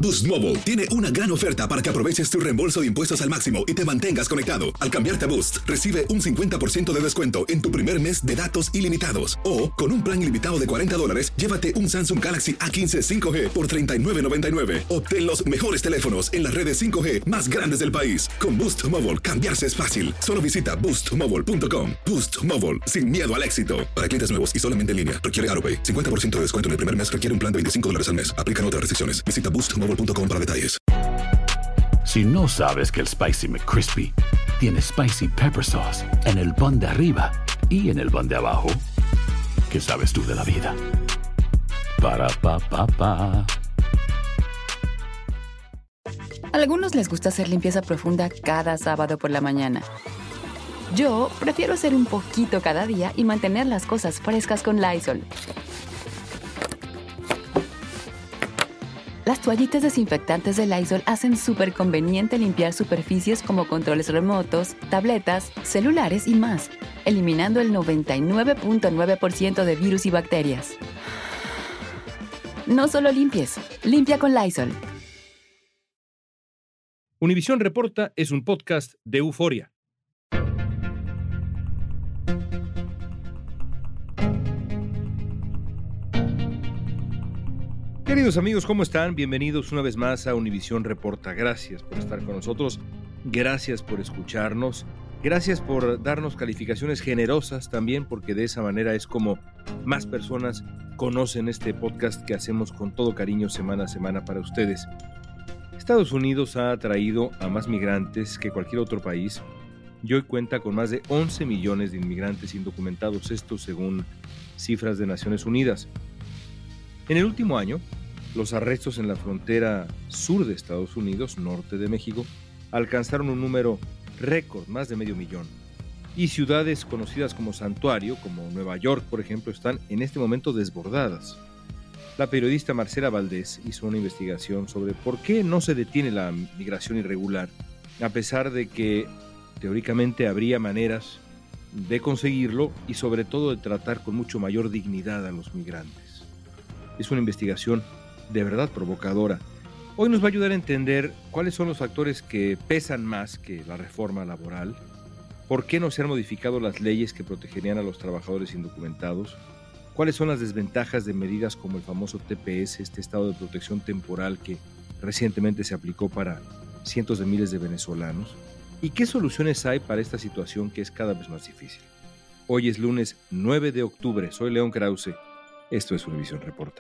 Boost Mobile tiene una gran oferta para que aproveches tu reembolso de impuestos al máximo y te mantengas conectado. Al cambiarte a Boost, recibe un 50% de descuento en tu primer mes de datos ilimitados. O, con un plan ilimitado de $40, llévate un Samsung Galaxy A15 5G por $39.99. Obtén los mejores teléfonos en las redes 5G más grandes del país. Con Boost Mobile, cambiarse es fácil. Solo visita boostmobile.com. Boost Mobile, sin miedo al éxito. Para clientes nuevos y solamente en línea, requiere AroPay. 50% de descuento en el primer mes requiere un plan de $25 al mes. Aplican otras restricciones. Visita boostmobile.com para detalles. Si no sabes que el Spicy McCrispy tiene Spicy Pepper Sauce en el pan de arriba y en el pan de abajo, ¿qué sabes tú de la vida? Para, pa, pa, pa. A algunos les gusta hacer limpieza profunda cada sábado por la mañana. Yo prefiero hacer un poquito cada día y mantener las cosas frescas con Lysol. Las toallitas desinfectantes de Lysol hacen súper conveniente limpiar superficies como controles remotos, tabletas, celulares y más, eliminando el 99.9% de virus y bacterias. No solo limpies, limpia con Lysol. Univisión Reporta es un podcast de Euforia. Queridos amigos, ¿cómo están? Bienvenidos una vez más a Univisión Reporta. Gracias por estar con nosotros, gracias por escucharnos, gracias por darnos calificaciones generosas también, porque de esa manera es como más personas conocen este podcast que hacemos con todo cariño semana a semana para ustedes. Estados Unidos ha atraído a más migrantes que cualquier otro país y hoy cuenta con más de 11 millones de inmigrantes indocumentados, esto según cifras de Naciones Unidas. En el último año, los arrestos en la frontera sur de Estados Unidos, norte de México, alcanzaron un número récord, más de 500,000. Y ciudades conocidas como santuario, como Nueva York, por ejemplo, están en este momento desbordadas. La periodista Marcela Valdés hizo una investigación sobre por qué no se detiene la migración irregular, a pesar de que teóricamente habría maneras de conseguirlo y sobre todo de tratar con mucho mayor dignidad a los migrantes. Es una investigación de verdad provocadora. Hoy nos va a ayudar a entender cuáles son los factores que pesan más que la reforma laboral, por qué no se han modificado las leyes que protegerían a los trabajadores indocumentados, cuáles son las desventajas de medidas como el famoso TPS, este estado de protección temporal que recientemente se aplicó para cientos de miles de venezolanos, y qué soluciones hay para esta situación que es cada vez más difícil. Hoy es lunes 9 de octubre, soy León Krause, esto es Univisión Reporta.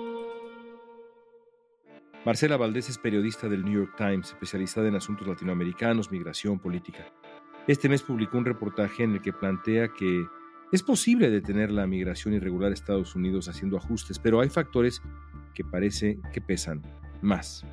Marcela Valdés es periodista del New York Times, especializada en asuntos latinoamericanos, migración, política. Este mes publicó un reportaje en el que plantea que es posible detener la migración irregular a Estados Unidos haciendo ajustes, pero hay factores que parece que pesan más.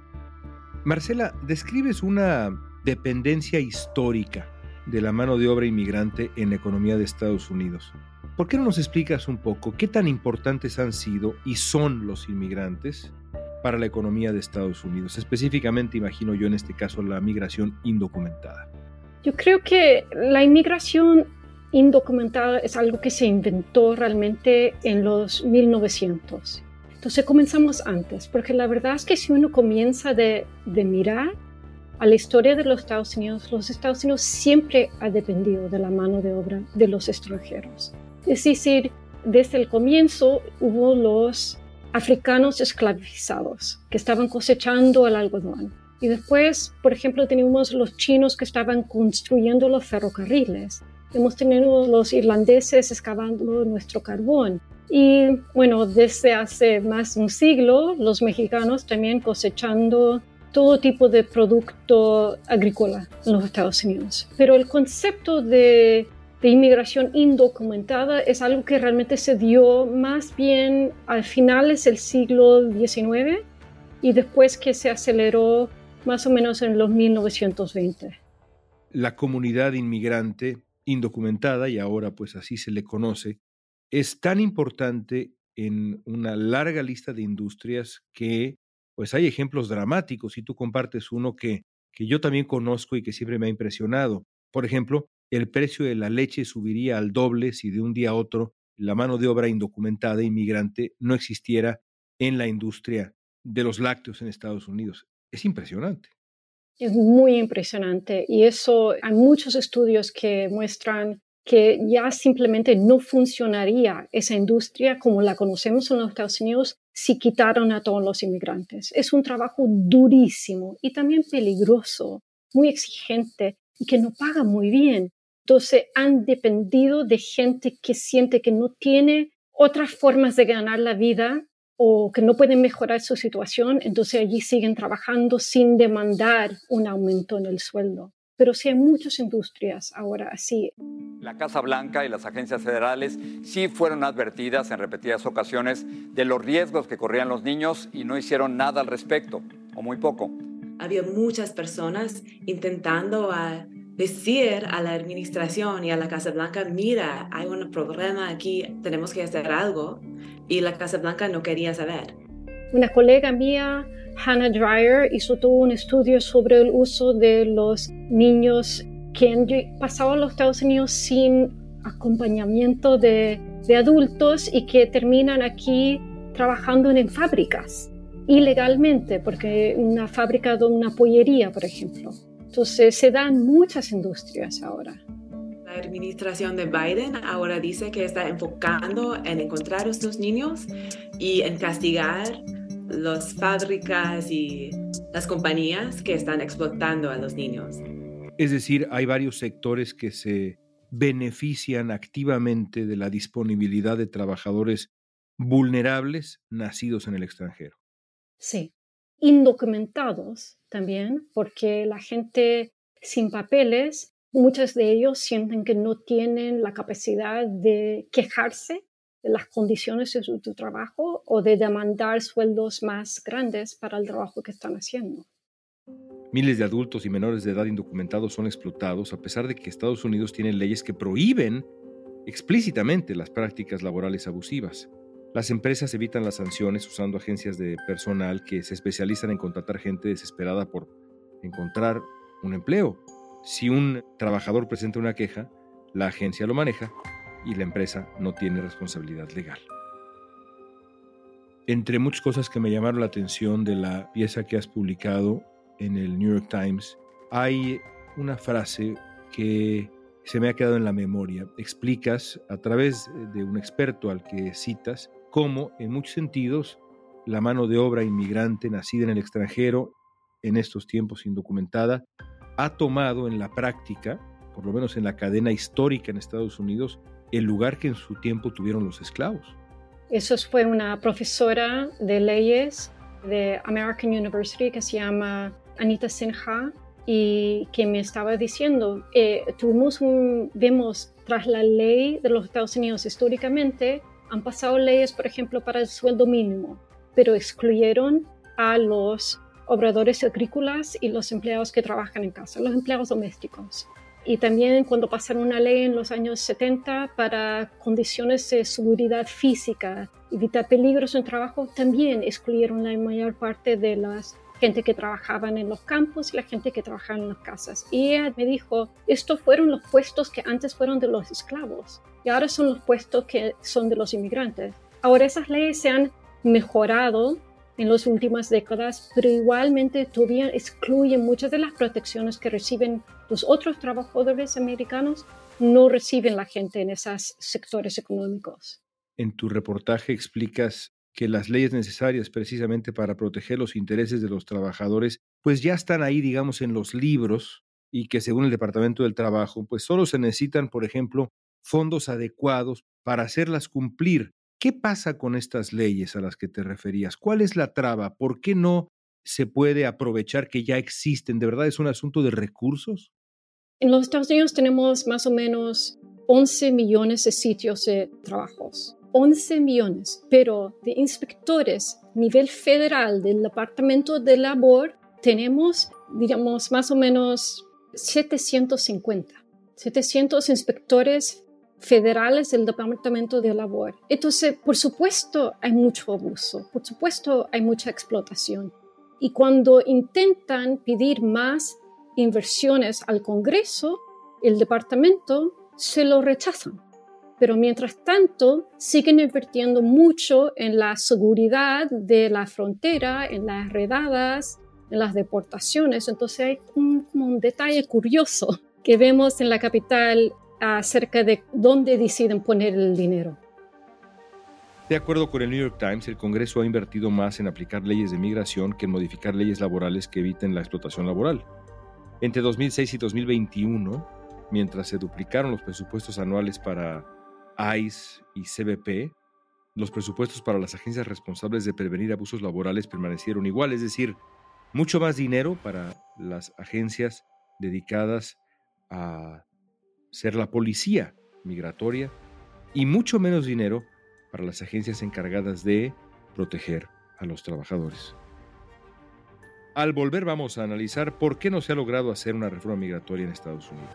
Marcela, describes una dependencia histórica de la mano de obra inmigrante en la economía de Estados Unidos. ¿Por qué no nos explicas un poco qué tan importantes han sido y son los inmigrantes para la economía de Estados Unidos? Específicamente, imagino yo en este caso, la migración indocumentada. Yo creo que la inmigración indocumentada es algo que se inventó realmente en los 1900. Entonces comenzamos antes, porque la verdad es que si uno comienza de mirar a la historia de los Estados Unidos siempre ha dependido de la mano de obra de los extranjeros. Es decir, desde el comienzo hubo los africanos esclavizados que estaban cosechando el algodón. Y después, por ejemplo, teníamos los chinos que estaban construyendo los ferrocarriles. Hemos tenido los irlandeses excavando nuestro carbón. Y bueno, desde hace más de un siglo, los mexicanos también cosechando todo tipo de producto agrícola en los Estados Unidos. Pero el concepto de inmigración indocumentada es algo que realmente se dio más bien a finales del siglo XIX y después que se aceleró más o menos en los 1920. La comunidad inmigrante indocumentada, y ahora pues así se le conoce, es tan importante en una larga lista de industrias que pues hay ejemplos dramáticos, y tú compartes uno que yo también conozco y que siempre me ha impresionado. Por ejemplo, el precio de la leche subiría al doble si de un día a otro la mano de obra indocumentada inmigrante no existiera en la industria de los lácteos en Estados Unidos. Es impresionante. Es muy impresionante y eso hay muchos estudios que muestran que ya simplemente no funcionaría esa industria como la conocemos en los Estados Unidos si quitaron a todos los inmigrantes. Es un trabajo durísimo y también peligroso, muy exigente y que no paga muy bien. Entonces han dependido de gente que siente que no tiene otras formas de ganar la vida o que no pueden mejorar su situación, entonces allí siguen trabajando sin demandar un aumento en el sueldo. Pero sí hay muchas industrias ahora así. La Casa Blanca y las agencias federales sí fueron advertidas en repetidas ocasiones de los riesgos que corrían los niños y no hicieron nada al respecto, o muy poco. Había muchas personas intentando decir a la administración y a la Casa Blanca, mira, hay un problema aquí, tenemos que hacer algo. Y la Casa Blanca no quería saber. Una colega mía, Hannah Dreier, hizo todo un estudio sobre el uso de los niños que han pasado a los Estados Unidos sin acompañamiento de adultos y que terminan aquí trabajando en fábricas ilegalmente, porque una fábrica de una pollería, por ejemplo. Entonces se dan muchas industrias ahora. La administración de Biden ahora dice que está enfocando en encontrar a estos niños y en castigar las fábricas y las compañías que están explotando a los niños. Es decir, hay varios sectores que se benefician activamente de la disponibilidad de trabajadores vulnerables nacidos en el extranjero. Sí, indocumentados también, porque la gente sin papeles, muchos de ellos sienten que no tienen la capacidad de quejarse de las condiciones de su trabajo o de demandar sueldos más grandes para el trabajo que están haciendo. Miles de adultos y menores de edad indocumentados son explotados a pesar de que Estados Unidos tiene leyes que prohíben explícitamente las prácticas laborales abusivas. Las empresas evitan las sanciones usando agencias de personal que se especializan en contratar gente desesperada por encontrar un empleo. Si un trabajador presenta una queja, la agencia lo maneja y la empresa no tiene responsabilidad legal. Entre muchas cosas que me llamaron la atención de la pieza que has publicado en el New York Times, hay una frase que se me ha quedado en la memoria. Explicas a través de un experto al que citas cómo, en muchos sentidos, la mano de obra inmigrante nacida en el extranjero, en estos tiempos indocumentada, ha tomado en la práctica, por lo menos en la cadena histórica en Estados Unidos, el lugar que en su tiempo tuvieron los esclavos. Eso fue una profesora de leyes de American University que se llama Anita Sinha y que me estaba diciendo, vemos tras la ley de los Estados Unidos históricamente, han pasado leyes, por ejemplo, para el sueldo mínimo, pero excluyeron a los obradores agrícolas y los empleados que trabajan en casa, los empleados domésticos. Y también cuando pasaron una ley en los años 70 para condiciones de seguridad física, evitar peligros en trabajo, también excluyeron la mayor parte de la gente que trabajaban en los campos y la gente que trabajaba en las casas. Y ella me dijo, estos fueron los puestos que antes fueron de los esclavos y ahora son los puestos que son de los inmigrantes. Ahora esas leyes se han mejorado en las últimas décadas, pero igualmente todavía excluyen muchas de las protecciones que reciben los otros trabajadores americanos, no reciben la gente en esos sectores económicos. En tu reportaje explicas que las leyes necesarias precisamente para proteger los intereses de los trabajadores, pues ya están ahí, digamos, en los libros y que según el Departamento del Trabajo, pues solo se necesitan, por ejemplo, fondos adecuados para hacerlas cumplir. ¿Qué pasa con estas leyes a las que te referías? ¿Cuál es la traba? ¿Por qué no se puede aprovechar que ya existen? ¿De verdad es un asunto de recursos? En los Estados Unidos tenemos más o menos 11 millones de sitios de trabajos. 11 millones, pero de inspectores a nivel federal del Departamento de Labor tenemos, digamos, más o menos 750. 700 inspectores federales del Departamento de Labor. Entonces, por supuesto, hay mucho abuso, por supuesto, hay mucha explotación. Y cuando intentan pedir más inversiones al Congreso, el departamento se lo rechazan. Pero mientras tanto, siguen invirtiendo mucho en la seguridad de la frontera, en las redadas, en las deportaciones. Entonces hay como un detalle curioso que vemos en la capital acerca de dónde deciden poner el dinero. De acuerdo con el New York Times, el Congreso ha invertido más en aplicar leyes de migración que en modificar leyes laborales que eviten la explotación laboral. Entre 2006 y 2021, mientras se duplicaron los presupuestos anuales para ICE y CBP, los presupuestos para las agencias responsables de prevenir abusos laborales permanecieron igual, es decir, mucho más dinero para las agencias dedicadas a ser la policía migratoria y mucho menos dinero para las agencias encargadas de proteger a los trabajadores. Al volver vamos a analizar por qué no se ha logrado hacer una reforma migratoria en Estados Unidos.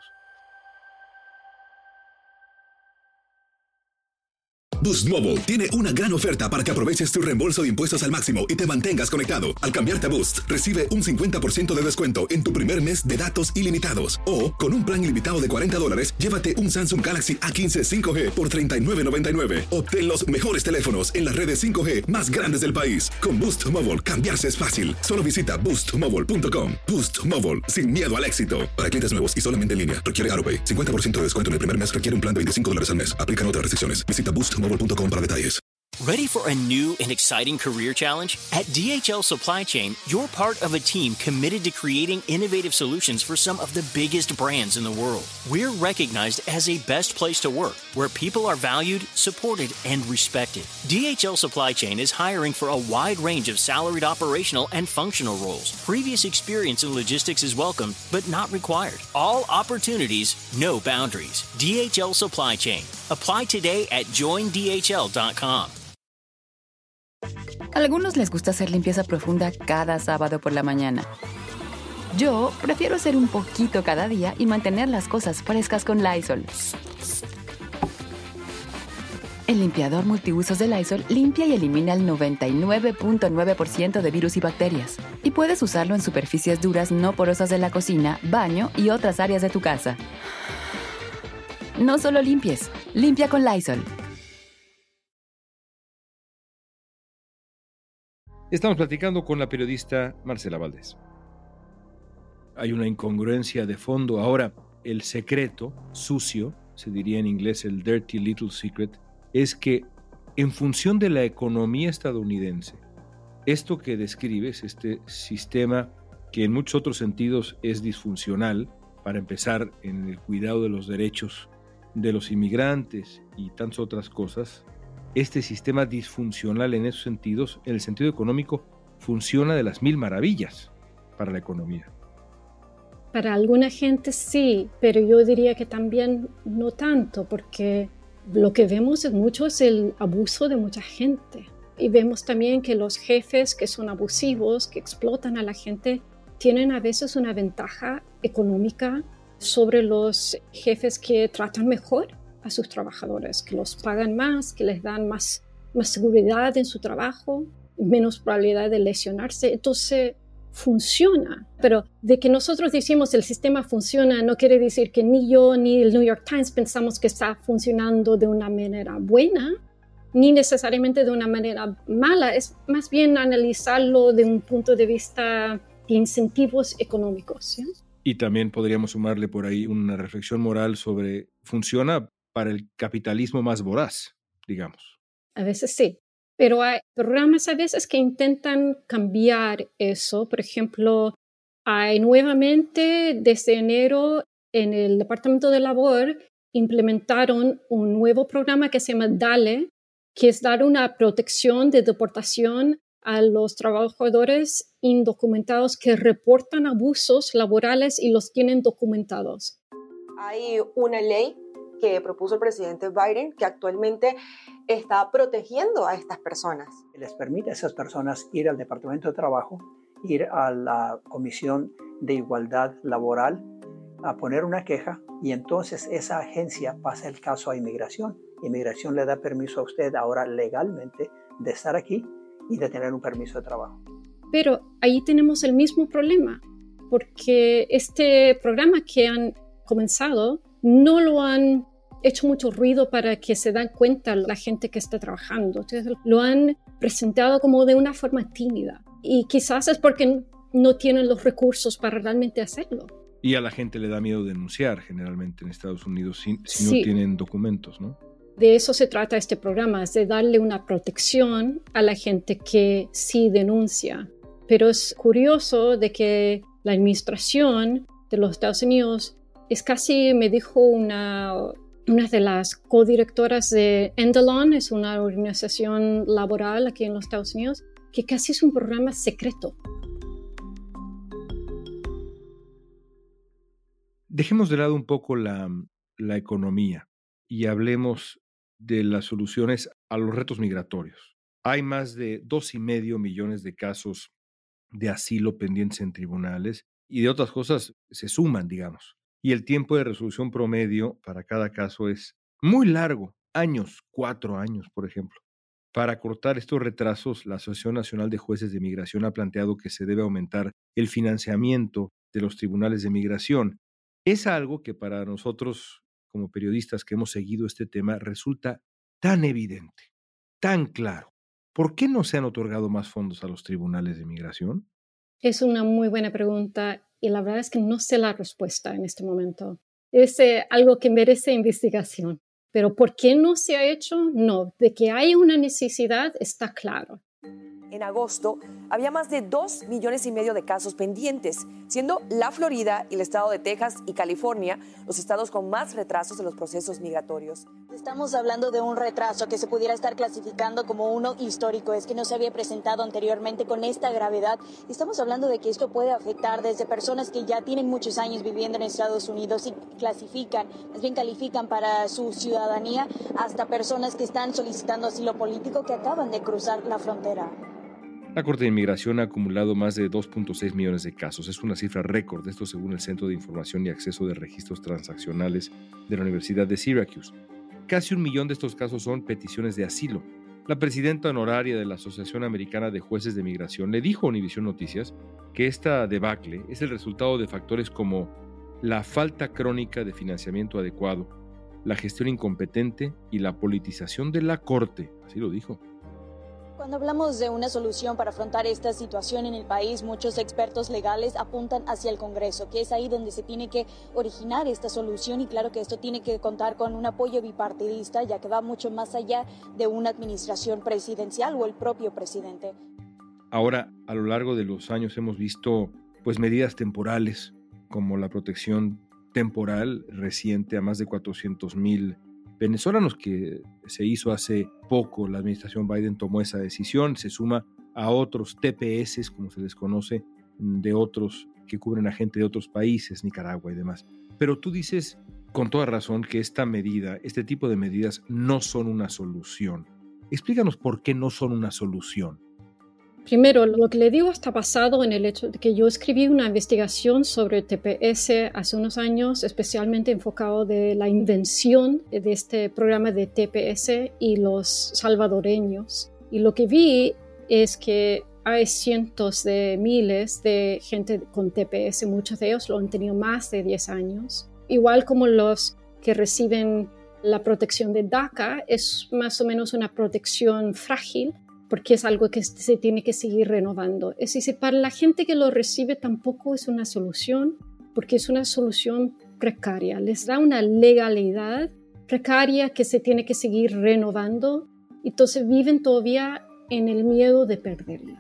Boost Mobile tiene una gran oferta para que aproveches tu reembolso de impuestos al máximo y te mantengas conectado. Al cambiarte a Boost, recibe un 50% de descuento en tu primer mes de datos ilimitados. O, con un plan ilimitado de $40, llévate un Samsung Galaxy A15 5G por $39.99. Obtén los mejores teléfonos en las redes 5G más grandes del país. Con Boost Mobile, cambiarse es fácil. Solo visita boostmobile.com. Boost Mobile, sin miedo al éxito. Para clientes nuevos y solamente en línea, requiere AutoPay. 50% de descuento en el primer mes requiere un plan de $25 al mes. Aplican otras restricciones. Visita boostmobile.com para detalles. Ready for a new and exciting career challenge? At DHL Supply Chain, you're part of a team committed to creating innovative solutions for some of the biggest brands in the world. We're recognized as a best place to work, where people are valued, supported, and respected. DHL Supply Chain is hiring for a wide range of salaried operational and functional roles. Previous experience in logistics is welcome, but not required. All opportunities, no boundaries. DHL Supply Chain. Apply today at joindhl.com. A algunos les gusta hacer limpieza profunda cada sábado por la mañana. Yo prefiero hacer un poquito cada día y mantener las cosas frescas con Lysol. El limpiador multiusos de Lysol limpia y elimina el 99.9% de virus y bacterias. Y puedes usarlo en superficies duras no porosas de la cocina, baño y otras áreas de tu casa. No solo limpies, limpia con Lysol. Estamos platicando con la periodista Marcela Valdés. Hay una incongruencia de fondo. Ahora, el secreto sucio, se diría en inglés el dirty little secret, es que en función de la economía estadounidense, esto que describes, este sistema que en muchos otros sentidos es disfuncional, para empezar en el cuidado de los derechos de los inmigrantes y tantas otras cosas, este sistema disfuncional en esos sentidos, en el sentido económico, funciona de las mil maravillas para la economía. Para alguna gente sí, pero yo diría que también no tanto, porque lo que vemos mucho es el abuso de mucha gente. Y vemos también que los jefes que son abusivos, que explotan a la gente, tienen a veces una ventaja económica sobre los jefes que tratan mejor a sus trabajadores, que los pagan más, que les dan más seguridad en su trabajo, menos probabilidad de lesionarse. Entonces, funciona. Pero de que nosotros decimos el sistema funciona no quiere decir que ni yo ni el New York Times pensamos que está funcionando de una manera buena, ni necesariamente de una manera mala. Es más bien analizarlo de un punto de vista de incentivos económicos, ¿sí? Y también podríamos sumarle por ahí una reflexión moral sobre funciona para el capitalismo más voraz, digamos. A veces sí, pero hay programas a veces que intentan cambiar eso. Por ejemplo, hay nuevamente desde enero en el Departamento de Labor implementaron un nuevo programa que se llama DALE, que es dar una protección de deportación a los trabajadores indocumentados que reportan abusos laborales y los tienen documentados. Hay una ley que propuso el presidente Biden que actualmente está protegiendo a estas personas. Les permite a esas personas ir al Departamento de Trabajo, ir a la Comisión de Igualdad Laboral, a poner una queja y entonces esa agencia pasa el caso a Inmigración. Inmigración le da permiso a usted ahora legalmente de estar aquí y de tener un permiso de trabajo. Pero ahí tenemos el mismo problema, porque este programa que han comenzado no lo han hecho mucho ruido para que se den cuenta la gente que está trabajando. Entonces, lo han presentado como de una forma tímida. Y quizás es porque no tienen los recursos para realmente hacerlo. Y a la gente le da miedo denunciar generalmente en Estados Unidos si Sí. no tienen documentos, ¿no? De eso se trata este programa, es de darle una protección a la gente que sí denuncia. Pero es curioso de que la administración de los Estados Unidos me dijo una de las codirectoras de Endelon, es una organización laboral aquí en los Estados Unidos, que casi es un programa secreto. Dejemos de lado un poco la economía y hablemos de las soluciones a los retos migratorios. Hay más de 2,5 millones de casos de asilo pendientes en tribunales y de otras cosas se suman, digamos. Y el tiempo de resolución promedio para cada caso es muy largo, 4 años, por ejemplo. Para cortar estos retrasos, la Asociación Nacional de Jueces de Migración ha planteado que se debe aumentar el financiamiento de los tribunales de migración. Es algo que para nosotros, como periodistas que hemos seguido este tema, resulta tan evidente, tan claro. ¿Por qué no se han otorgado más fondos a los tribunales de migración? Es una muy buena pregunta y la verdad es que no sé la respuesta en este momento. Es algo que merece investigación. Pero ¿por qué no se ha hecho? No, de que hay una necesidad está claro. En agosto había más de 2,5 millones de casos pendientes, siendo la Florida y el estado de Texas y California los estados con más retrasos en los procesos migratorios. Estamos hablando de un retraso que se pudiera estar clasificando como uno histórico, es que no se había presentado anteriormente con esta gravedad. Estamos hablando de que esto puede afectar desde personas que ya tienen muchos años viviendo en Estados Unidos y califican para su ciudadanía, hasta personas que están solicitando asilo político que acaban de cruzar la frontera. La Corte de Inmigración ha acumulado más de 2,6 millones de casos. Es una cifra récord, esto según el Centro de Información y Acceso de Registros Transaccionales de la Universidad de Syracuse. Casi 1 millón de estos casos son peticiones de asilo. La presidenta honoraria de la Asociación Americana de Jueces de Migración le dijo a Univisión Noticias que esta debacle es el resultado de factores como la falta crónica de financiamiento adecuado, la gestión incompetente y la politización de la Corte, así lo dijo. Cuando hablamos de una solución para afrontar esta situación en el país, muchos expertos legales apuntan hacia el Congreso, que es ahí donde se tiene que originar esta solución, y claro que esto tiene que contar con un apoyo bipartidista, ya que va mucho más allá de una administración presidencial o el propio presidente. Ahora, a lo largo de los años hemos visto medidas temporales, como la protección temporal reciente a más de 400,000 venezolanos que se hizo hace poco. La administración Biden tomó esa decisión, se suma a otros TPS, como se les conoce, de otros que cubren a gente de otros países, Nicaragua y demás. Pero tú dices con toda razón que este tipo de medidas no son una solución. Explícanos por qué no son una solución. Primero, lo que le digo está basado en el hecho de que yo escribí una investigación sobre TPS hace unos años, especialmente enfocado de la invención de este programa de TPS y los salvadoreños. Y lo que vi es que hay cientos de miles de gente con TPS, muchos de ellos lo han tenido más de 10 años. Igual como los que reciben la protección de DACA, es más o menos una protección frágil, porque es algo que se tiene que seguir renovando. Es decir, para la gente que lo recibe tampoco es una solución, porque es una solución precaria. Les da una legalidad precaria que se tiene que seguir renovando, entonces viven todavía en el miedo de perderla.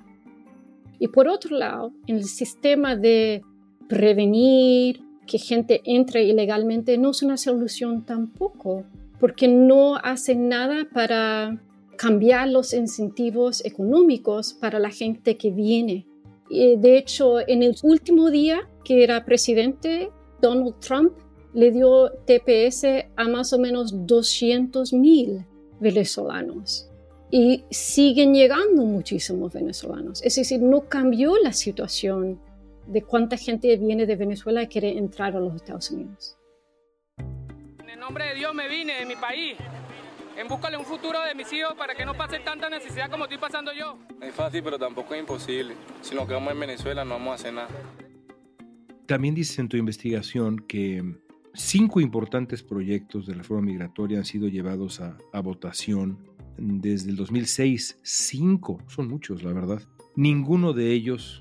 Y por otro lado, en el sistema de prevenir que gente entre ilegalmente no es una solución tampoco, porque no hace nada para cambiar los incentivos económicos para la gente que viene. Y de hecho, en el último día que era presidente, Donald Trump le dio TPS a más o menos 200,000 venezolanos. Y siguen llegando muchísimos venezolanos. Es decir, no cambió la situación de cuánta gente viene de Venezuela y quiere entrar a los Estados Unidos. En el nombre de Dios me vine de mi país en busca de un futuro de mis hijos para que no pasen tanta necesidad como estoy pasando yo. Es fácil, pero tampoco es imposible. Si nos quedamos en Venezuela no vamos a hacer nada. También dices en tu investigación que 5 importantes proyectos de reforma migratoria han sido llevados a votación desde el 2006. 5, son muchos, la verdad. Ninguno de ellos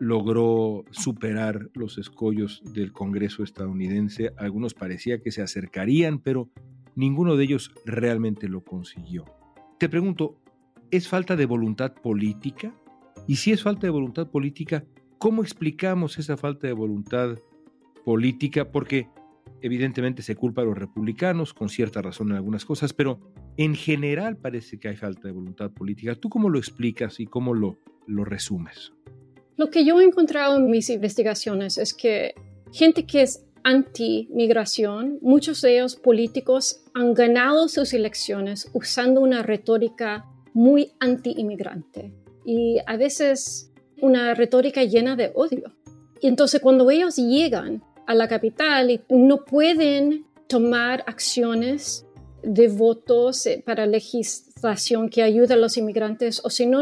logró superar los escollos del Congreso estadounidense. Algunos parecía que se acercarían, pero ninguno de ellos realmente lo consiguió. Te pregunto, ¿es falta de voluntad política? Y si es falta de voluntad política, ¿cómo explicamos esa falta de voluntad política? Porque evidentemente se culpa a los republicanos, con cierta razón en algunas cosas, pero en general parece que hay falta de voluntad política. ¿Tú cómo lo explicas y cómo lo resumes? Lo que yo he encontrado en mis investigaciones es que gente que es anti-migración, muchos de ellos políticos, han ganado sus elecciones usando una retórica muy anti-inmigrante y a veces una retórica llena de odio. Y entonces cuando ellos llegan a la capital y no pueden tomar acciones de votos para legislación que ayude a los inmigrantes, o si no,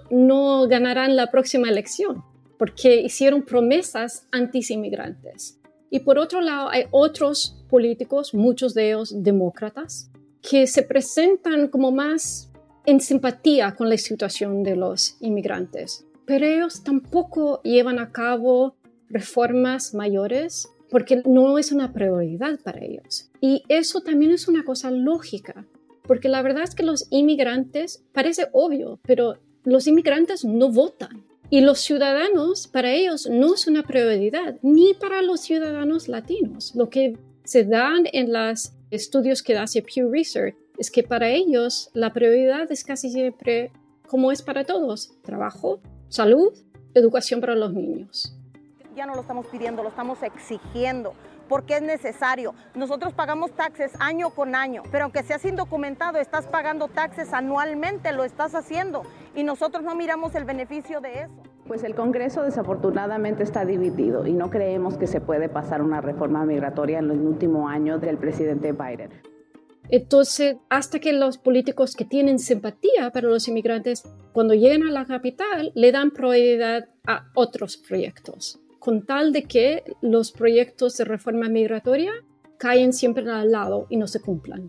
no ganarán la próxima elección, porque hicieron promesas anti-inmigrantes. Y por otro lado, hay otros políticos, muchos de ellos demócratas, que se presentan como más en simpatía con la situación de los inmigrantes, pero ellos tampoco llevan a cabo reformas mayores porque no es una prioridad para ellos. Y eso también es una cosa lógica, porque la verdad es que los inmigrantes, parece obvio, pero los inmigrantes no votan. Y los ciudadanos, para ellos, no es una prioridad, ni para los ciudadanos latinos. Lo que se dan en los estudios que hace Pew Research es que para ellos la prioridad es casi siempre, como es para todos, trabajo, salud, educación para los niños. Ya no lo estamos pidiendo, lo estamos exigiendo, porque es necesario. Nosotros pagamos taxes año con año, pero aunque seas indocumentado, estás pagando taxes anualmente, lo estás haciendo, y nosotros no miramos el beneficio de eso. Pues el Congreso desafortunadamente está dividido y no creemos que se puede pasar una reforma migratoria en el último año del presidente Biden. Entonces, hasta que los políticos que tienen simpatía para los inmigrantes, cuando llegan a la capital, le dan prioridad a otros proyectos, con tal de que los proyectos de reforma migratoria caen siempre al lado y no se cumplan.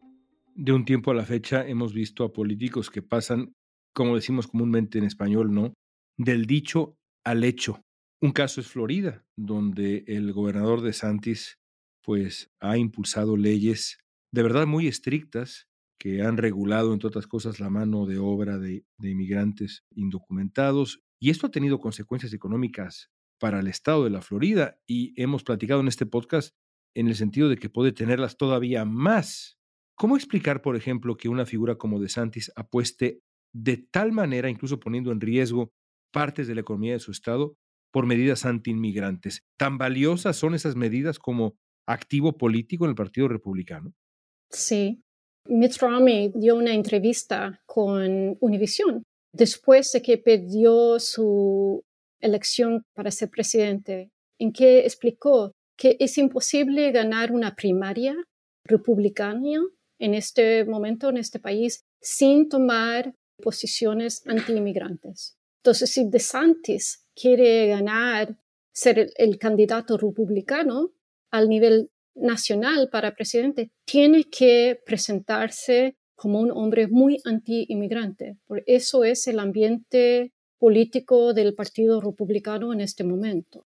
De un tiempo a la fecha hemos visto a políticos que pasan, como decimos comúnmente en español, ¿no?, del dicho al hecho. Un caso es Florida, donde el gobernador DeSantis pues ha impulsado leyes de verdad muy estrictas que han regulado, entre otras cosas, la mano de obra de inmigrantes indocumentados. Y esto ha tenido consecuencias económicas para el estado de la Florida y hemos platicado en este podcast en el sentido de que puede tenerlas todavía más. ¿Cómo explicar, por ejemplo, que una figura como DeSantis apueste de tal manera, incluso poniendo en riesgo partes de la economía de su estado, por medidas anti-inmigrantes? ¿Tan valiosas son esas medidas como activo político en el Partido Republicano? Sí. Mitt Romney dio una entrevista con Univision después de que perdió su elección para ser presidente, en que explicó que es imposible ganar una primaria republicana en este momento, en este país, sin tomar posiciones anti-inmigrantes. Entonces, si DeSantis quiere ganar, ser el candidato republicano al nivel nacional para presidente, tiene que presentarse como un hombre muy anti-inmigrante. Por eso es el ambiente político del Partido Republicano en este momento.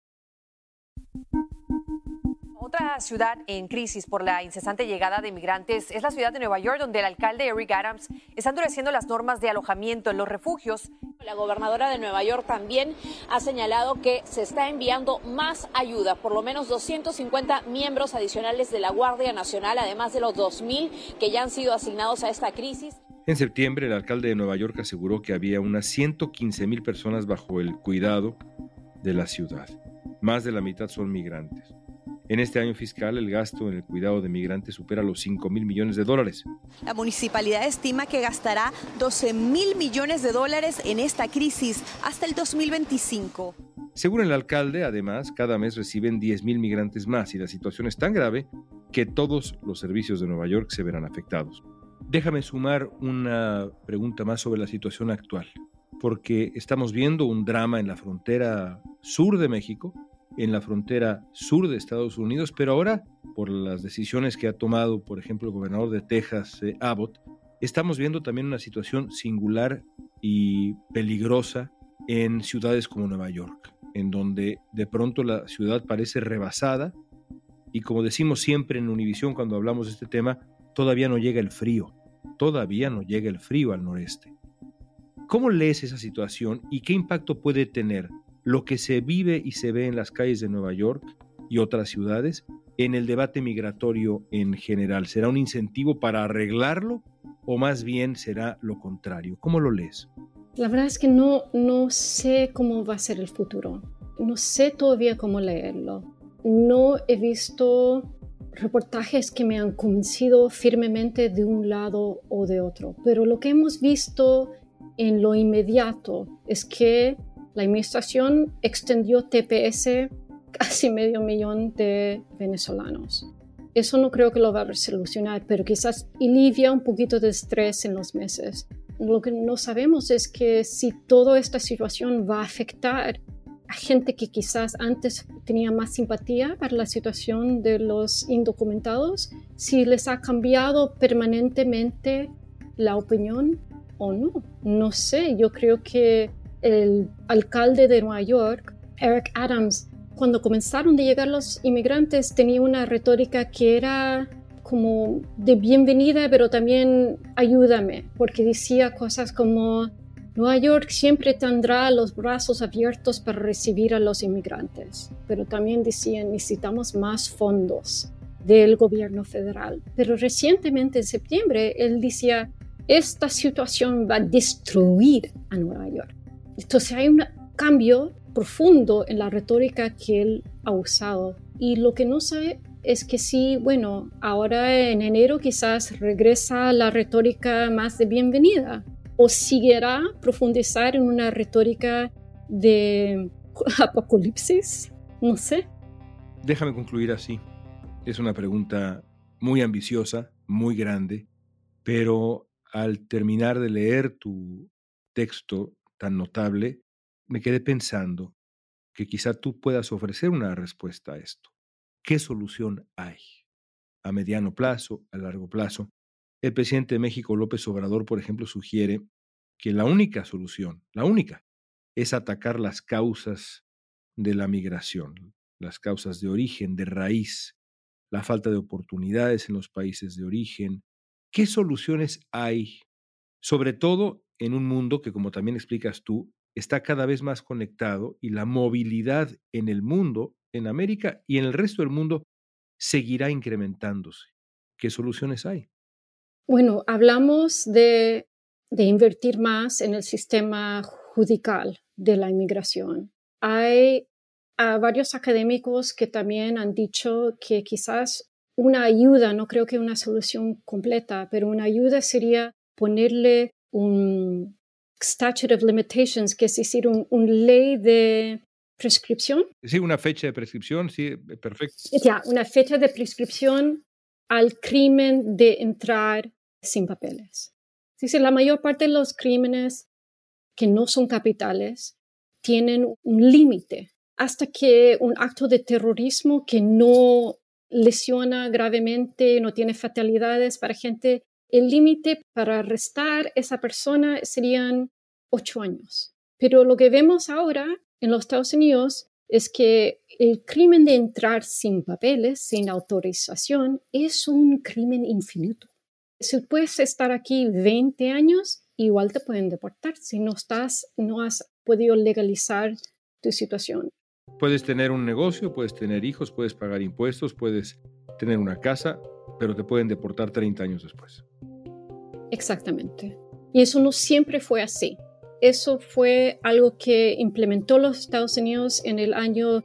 Otra ciudad en crisis por la incesante llegada de inmigrantes es la ciudad de Nueva York, donde el alcalde Eric Adams está endureciendo las normas de alojamiento en los refugios. La gobernadora de Nueva York también ha señalado que se está enviando más ayuda, por lo menos 250 miembros adicionales de la Guardia Nacional, además de los 2,000 que ya han sido asignados a esta crisis. En septiembre, el alcalde de Nueva York aseguró que había unas 115,000 personas bajo el cuidado de la ciudad. Más de la mitad son migrantes. En este año fiscal, el gasto en el cuidado de migrantes supera los $5,000 millones. La municipalidad estima que gastará $12,000 millones en esta crisis hasta el 2025. Según el alcalde, además, cada mes reciben 10,000 migrantes más y la situación es tan grave que todos los servicios de Nueva York se verán afectados. Déjame sumar una pregunta más sobre la situación actual, porque estamos viendo un drama en la frontera sur de México, en la frontera sur de Estados Unidos, pero ahora por las decisiones que ha tomado, por ejemplo, el gobernador de Texas, Abbott, estamos viendo también una situación singular y peligrosa en ciudades como Nueva York, en donde de pronto la ciudad parece rebasada y, como decimos siempre en Univisión cuando hablamos de este tema, todavía no llega el frío al noreste. ¿Cómo lees esa situación y qué impacto puede tener lo que se vive y se ve en las calles de Nueva York y otras ciudades en el debate migratorio en general? ¿Será un incentivo para arreglarlo o más bien será lo contrario? ¿Cómo lo lees? La verdad es que no sé cómo va a ser el futuro. No sé todavía cómo leerlo. No he visto reportajes que me han convencido firmemente de un lado o de otro, pero lo que hemos visto en lo inmediato es que la administración extendió TPS casi 500,000 de venezolanos. Eso no creo que lo va a solucionar, pero quizás alivia un poquito de estrés en los meses. Lo que no sabemos es que si toda esta situación va a afectar a gente que quizás antes tenía más simpatía para la situación de los indocumentados, si les ha cambiado permanentemente la opinión o no. No sé, yo creo que el alcalde de Nueva York, Eric Adams, cuando comenzaron a llegar los inmigrantes tenía una retórica que era como de bienvenida, pero también ayúdame, porque decía cosas como Nueva York siempre tendrá los brazos abiertos para recibir a los inmigrantes, pero también decían necesitamos más fondos del gobierno federal. Pero recientemente en septiembre él decía esta situación va a destruir a Nueva York. Entonces hay un cambio profundo en la retórica que él ha usado y lo que no sabe es que sí, bueno, ahora en enero quizás regresa la retórica más de bienvenida o seguirá profundizar en una retórica de apocalipsis, no sé. Déjame concluir así. Es una pregunta muy ambiciosa, muy grande, pero al terminar de leer tu texto tan notable, me quedé pensando que quizá tú puedas ofrecer una respuesta a esto. ¿Qué solución hay? A mediano plazo, a largo plazo. El presidente de México, López Obrador, por ejemplo, sugiere que la única solución, es atacar las causas de la migración, las causas de origen, de raíz, la falta de oportunidades en los países de origen. ¿Qué soluciones hay? Sobre todo en un mundo que, como también explicas tú, está cada vez más conectado y la movilidad en el mundo, en América y en el resto del mundo, seguirá incrementándose. ¿Qué soluciones hay? Bueno, hablamos de invertir más en el sistema judicial de la inmigración. Hay varios académicos que también han dicho que quizás una ayuda, no creo que una solución completa, pero una ayuda sería ponerle un statute of limitations, que es decir, una ley de prescripción. Sí, una fecha de prescripción, sí, perfecto. Ya, una fecha de prescripción al crimen de entrar sin papeles. Es decir, la mayor parte de los crímenes que no son capitales tienen un límite hasta que un acto de terrorismo que no lesiona gravemente, no tiene fatalidades para gente, el límite para arrestar a esa persona serían 8 años. Pero lo que vemos ahora en los Estados Unidos es que el crimen de entrar sin papeles, sin autorización, es un crimen infinito. Si puedes estar aquí 20 años, igual te pueden deportar si no has podido legalizar tu situación. Puedes tener un negocio, puedes tener hijos, puedes pagar impuestos, puedes tener una casa, pero te pueden deportar 30 años después. Exactamente. Y eso no siempre fue así. Eso fue algo que implementó los Estados Unidos en el año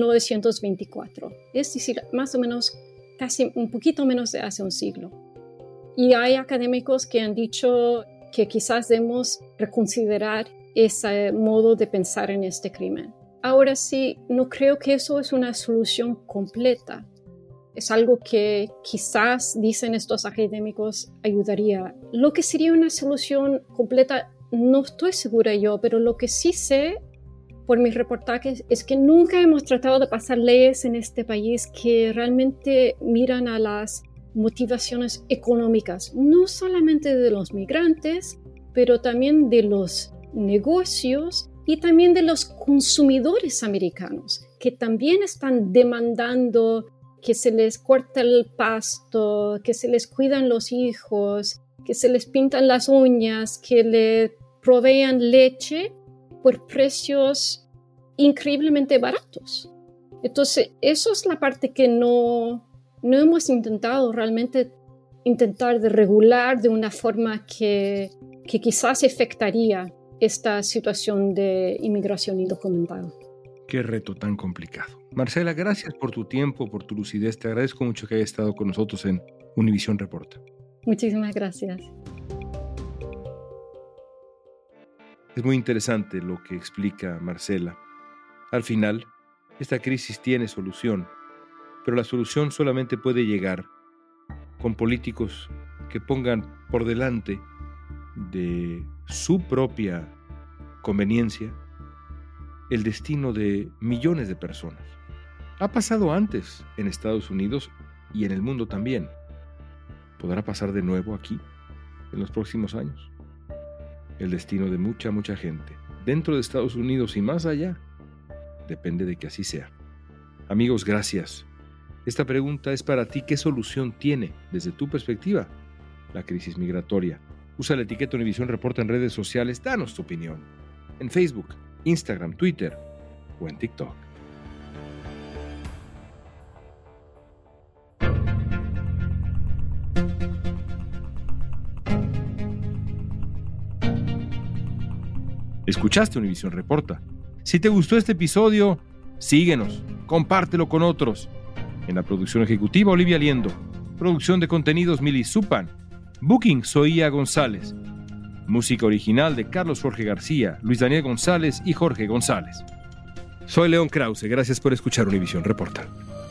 1924. Es decir, más o menos, casi un poquito menos de hace un siglo. Y hay académicos que han dicho que quizás debemos reconsiderar ese modo de pensar en este crimen. Ahora sí, no creo que eso es una solución completa. Es algo que quizás, dicen estos académicos, ayudaría. Lo que sería una solución completa, no estoy segura yo, pero lo que sí sé por mis reportajes es que nunca hemos tratado de pasar leyes en este país que realmente miran a las motivaciones económicas, no solamente de los migrantes, pero también de los negocios y también de los consumidores americanos, que también están demandando que se les corte el pasto, que se les cuidan los hijos, que se les pintan las uñas, que le provean leche por precios increíblemente baratos. Entonces, eso es la parte que no hemos intentado realmente de regular de una forma que quizás afectaría esta situación de inmigración indocumentada. Qué reto tan complicado. Marcela, gracias por tu tiempo, por tu lucidez. Te agradezco mucho que hayas estado con nosotros en Univisión Reporta. Muchísimas gracias. Es muy interesante lo que explica Marcela. Al final, esta crisis tiene solución, pero la solución solamente puede llegar con políticos que pongan por delante de su propia conveniencia el destino de millones de personas. Ha pasado antes en Estados Unidos y en el mundo también. ¿Podrá pasar de nuevo aquí en los próximos años? El destino de mucha gente, dentro de Estados Unidos y más allá, depende de que así sea. Amigos, gracias. Esta pregunta es para ti. ¿Qué solución tiene, desde tu perspectiva, la crisis migratoria? Usa la etiqueta Univisión Reporta en redes sociales. Danos tu opinión. En Facebook, Instagram, Twitter o en TikTok. Escuchaste Univisión Reporta. Si te gustó este episodio, síguenos, compártelo con otros. En la producción ejecutiva, Olivia Liendo. Producción de contenidos, Mili Supan. Booking, Zoía González. Música original de Carlos Jorge García, Luis Daniel González y Jorge González. Soy León Krause. Gracias por escuchar Univisión Reporta.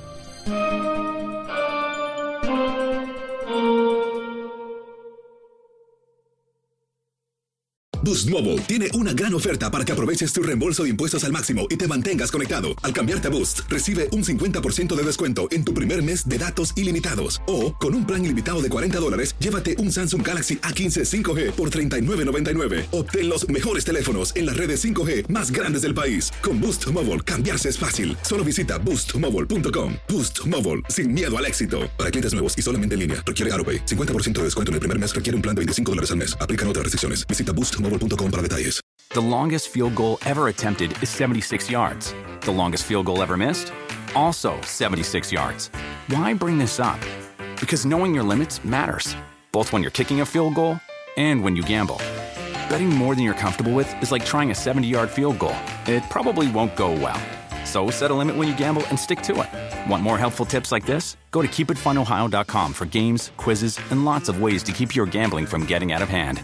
Boost Mobile tiene una gran oferta para que aproveches tu reembolso de impuestos al máximo y te mantengas conectado. Al cambiarte a Boost, recibe un 50% de descuento en tu primer mes de datos ilimitados. O, con un plan ilimitado de $40, llévate un Samsung Galaxy A15 5G por $39.99. Obtén los mejores teléfonos en las redes 5G más grandes del país. Con Boost Mobile, cambiarse es fácil. Solo visita boostmobile.com. Boost Mobile, sin miedo al éxito. Para clientes nuevos y solamente en línea, requiere AutoPay. 50% de descuento en el primer mes requiere un plan de $25 al mes. Aplican otras restricciones. Visita boostmobile.com para detalles. The longest field goal ever attempted is 76 yards. The longest field goal ever missed? Also 76 yards. Why bring this up? Because knowing your limits matters, both when you're kicking a field goal and when you gamble. Betting more than you're comfortable with is like trying a 70-yard field goal. It probably won't go well. So set a limit when you gamble and stick to it. Want more helpful tips like this? Go to keepitfunohio.com for games, quizzes, and lots of ways to keep your gambling from getting out of hand.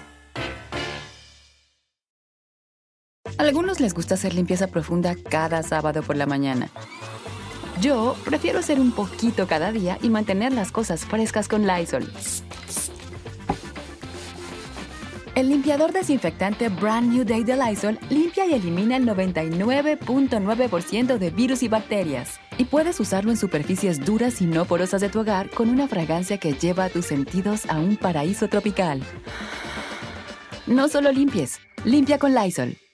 A algunos les gusta hacer limpieza profunda cada sábado por la mañana. Yo prefiero hacer un poquito cada día y mantener las cosas frescas con Lysol. El limpiador desinfectante Brand New Day de Lysol limpia y elimina el 99.9% de virus y bacterias. Y puedes usarlo en superficies duras y no porosas de tu hogar con una fragancia que lleva a tus sentidos a un paraíso tropical. No solo limpies, limpia con Lysol.